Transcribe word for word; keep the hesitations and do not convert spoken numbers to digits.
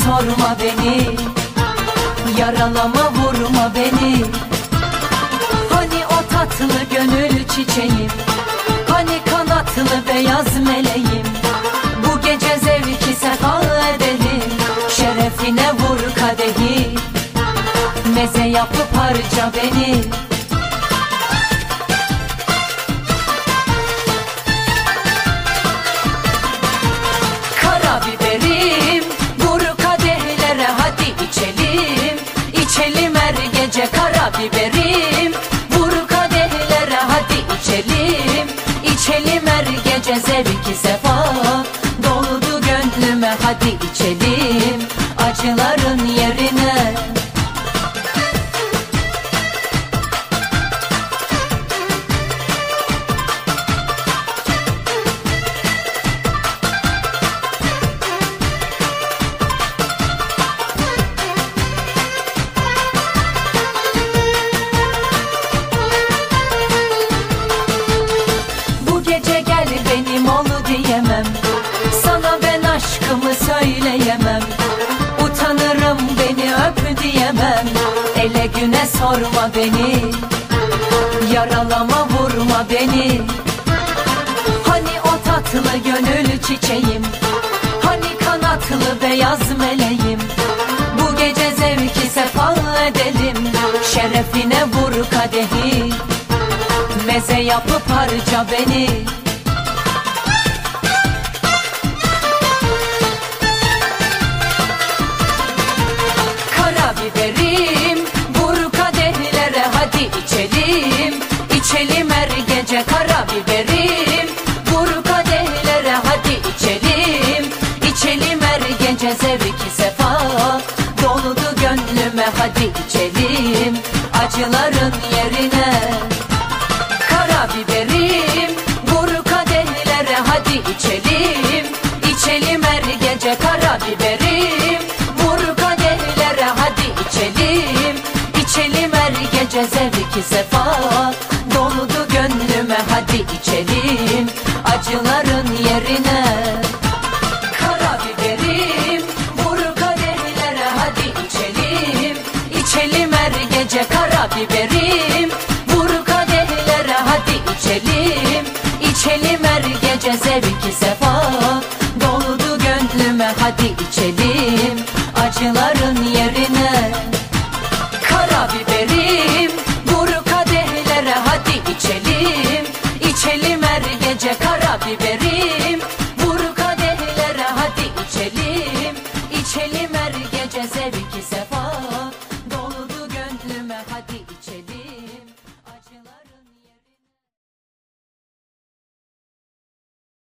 sorma beni, yaralama vurma beni. Hani o tatlı gönül çiçeğim, hani kanatlı beyaz meleğim. Bu gece zevki sefa edelim, şerefine vur kadehi, meze yapıp harca beni. Karabiberim vur kadehlere, hadi içelim, içelim her gece. Karabiberim vur kadehlere, hadi içelim, içelim her gece. Zevki sefa doldu gönlüme, hadi içelim acıların yerine. Sana ben aşkımı söyleyemem, utanırım beni öp diyemem. Ele güne sorma beni, yaralama vurma beni. Hani o tatlı gönül çiçeğim, hani kanatlı beyaz meleğim. Bu gece zevki sefa edelim, şerefine vur kadehi, meze yapıp harca beni. Karabiberim vur kadehlere, hadi içelim, içelim her gece. Karabiberim vur kadehlere, hadi içelim, içelim her gece. Zevki sefa doldu gönlüme, hadi içelim acıların yerine. Karabiberim vur kadehlere, hadi içelim, içelim her gece. Karabiberim vur kadehlere, hadi içelim, içelim her gece. Zevki sefa doldu gönlüme, hadi içelim acıların yerine. Karabiberim vur kadehlere, hadi içelim, içelim her gece. Karabiberim vur kadehlere, hadi içelim, içelim her gece. Zevki sefa doldu gönlüme, hadi içelim acıların yerine. Karabiberim vur kadehlere, hadi içelim, içelim her gece. Karabiberim